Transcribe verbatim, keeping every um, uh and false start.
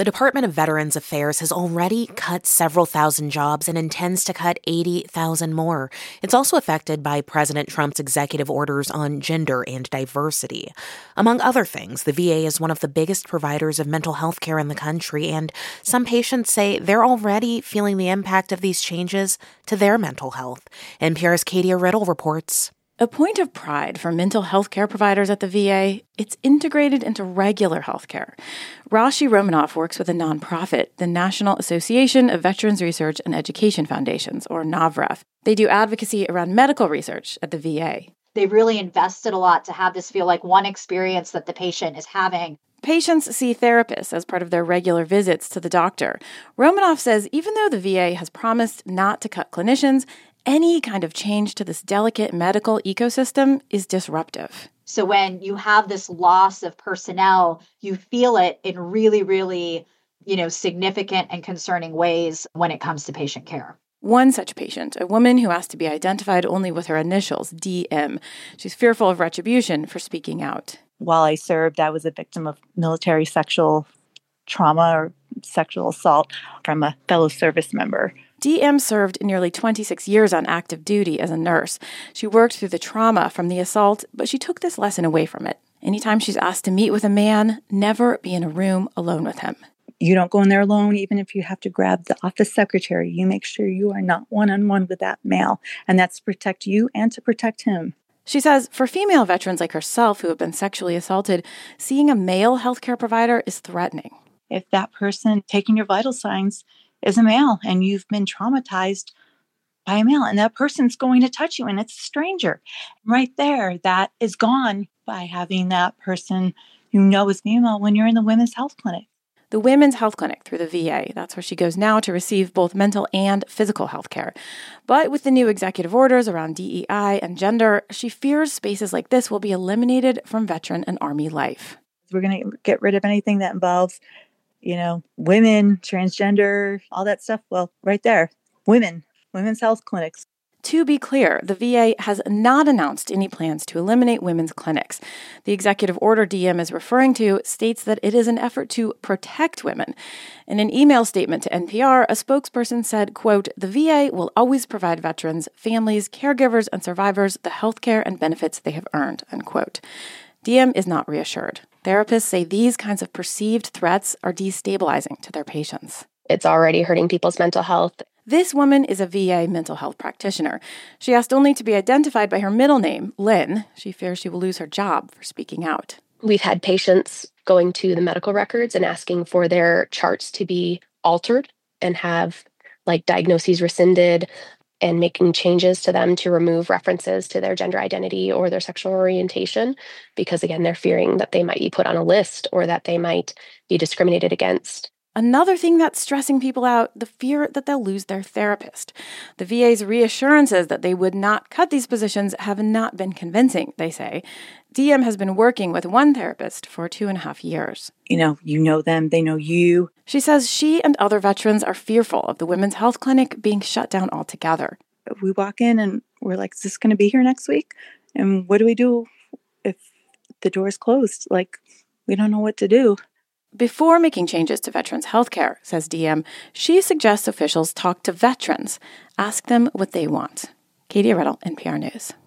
The Department of Veterans Affairs has already cut several thousand jobs and intends to cut eighty thousand more. It's also affected by President Trump's executive orders on gender and diversity. Among other things, the V A is one of the biggest providers of mental health care in the country, and some patients say they're already feeling the impact of these changes to their mental health. N P R's Katie Riddle reports. A point of pride for mental health care providers at the V A, it's integrated into regular health care. Rashi Romanoff works with a nonprofit, the National Association of Veterans Research and Education Foundations, or NAVREF. They do advocacy around medical research at the V A. They really invested a lot to have this feel like one experience that the patient is having. Patients see therapists as part of their regular visits to the doctor. Romanoff says even though the V A has promised not to cut clinicians, any kind of change to this delicate medical ecosystem is disruptive. So when you have this loss of personnel, you feel it in really, really, you know, significant and concerning ways when it comes to patient care. One such patient, a woman who asked to be identified only with her initials, D M. She's fearful of retribution for speaking out. While I served, I was a victim of military sexual trauma or sexual assault from a fellow service member. D M served nearly twenty-six years on active duty as a nurse. She worked through the trauma from the assault, but she took this lesson away from it. Anytime she's asked to meet with a man, never be in a room alone with him. You don't go in there alone, even if you have to grab the office secretary. You make sure you are not one-on-one with that male, and that's to protect you and to protect him. She says for female veterans like herself who have been sexually assaulted, seeing a male healthcare provider is threatening. If that person taking your vital signs is a male and you've been traumatized by a male and that person's going to touch you and it's a stranger, right there, that is gone by having that person you know is female when you're in the women's health clinic. The Women's Health Clinic through the V A. That's where she goes now to receive both mental and physical health care. But with the new executive orders around D E I and gender, she fears spaces like this will be eliminated from veteran and Army life. We're going to get rid of anything that involves, you know, women, transgender, all that stuff. Well, right there, women, women's health clinics. To be clear, the V A has not announced any plans to eliminate women's clinics. The executive order D M is referring to states that it is an effort to protect women. In an email statement to N P R, a spokesperson said, quote, "The V A will always provide veterans, families, caregivers, and survivors the health care and benefits they have earned," unquote. D M is not reassured. Therapists say these kinds of perceived threats are destabilizing to their patients. It's already hurting people's mental health. This woman is a V A mental health practitioner. She asked only to be identified by her middle name, Lynn. She fears she will lose her job for speaking out. We've had patients going to the medical records and asking for their charts to be altered and have like diagnoses rescinded and making changes to them to remove references to their gender identity or their sexual orientation because, again, they're fearing that they might be put on a list or that they might be discriminated against. Another thing that's stressing people out, the fear that they'll lose their therapist. The V A's reassurances that they would not cut these positions have not been convincing, they say. D M has been working with one therapist for two and a half years. You know, you know them, they know you. She says she and other veterans are fearful of the Women's Health Clinic being shut down altogether. We walk in and we're like, is this going to be here next week? And what do we do if the door is closed? Like, we don't know what to do. Before making changes to veterans' health care, says D M, she suggests officials talk to veterans, ask them what they want. Katie Riddle, N P R News.